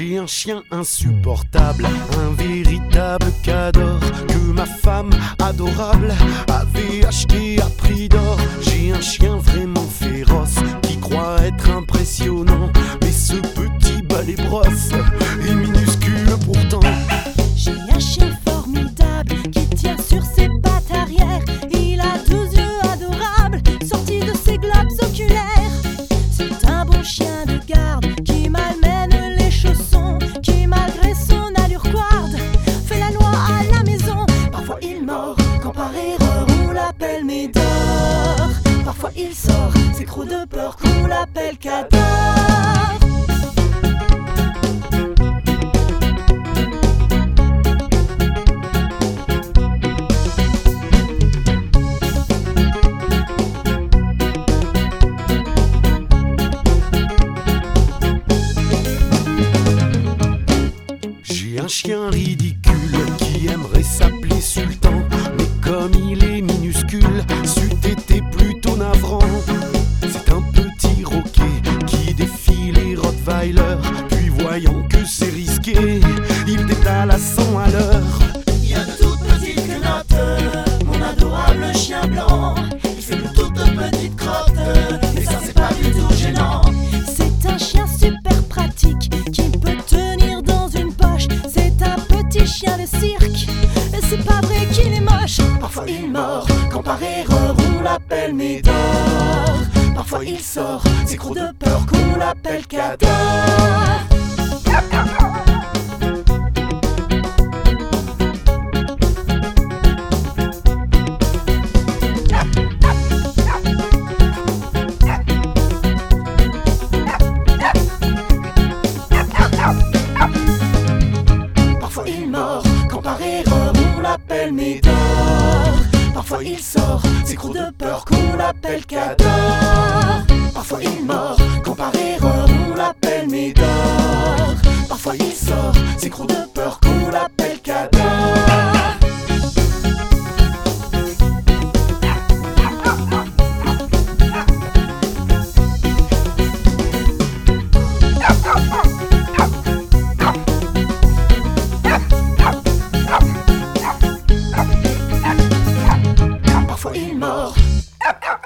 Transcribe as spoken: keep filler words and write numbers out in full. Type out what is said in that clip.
J'ai un chien insupportable, un véritable cador que ma femme adorable avait acheté à prix d'or. J'ai un chien vraiment féroce qui croit être impressionnant, mais ce petit balai brosse est minuscule pourtant. J'ai un chien formidable qui tient sur ses pattes arrière. Il a deux yeux adorables sortis de ses globes oculaires. C'est un bon chien de garde qui malmène les chaussons, qui malgré son allure couarde fait la loi à la maison. Parfois il mord, quand par erreur on l'appelle Médor. Parfois il sort, c'est trop de peur qu'on l'appelle Cador. Un chien ridicule qui aimerait s'appeler Sultan, mais comme il est minuscule, c'eût été plutôt navrant. C'est un petit roquet qui défie les Rottweiler, puis voyant que c'est risqué, il détale à cent à l'heure. Il y a de toutes petites quenottes, mon adorable chien blanc. Il fait de toutes petites crottes, et ça c'est pas du tout gênant. C'est un chien super pratique qui peut tenir dans une poche. C'est un petit chien de cirque, c'est pas vrai qu'il est moche. Parfois il mord, quand par erreur on l'appelle Médor. Parfois il sort, c'est trop de peur qu'on l'appelle Cador. Il mord, quand par erreur on l'appelle Médor. Parfois il sort, c'est trop de peur qu'on l'appelle Cador. Parfois il mord, quand par erreur on l'appelle Médor. Parfois il sort, c'est trop de peur qu'on l'appelle Cador. Parfois il mord.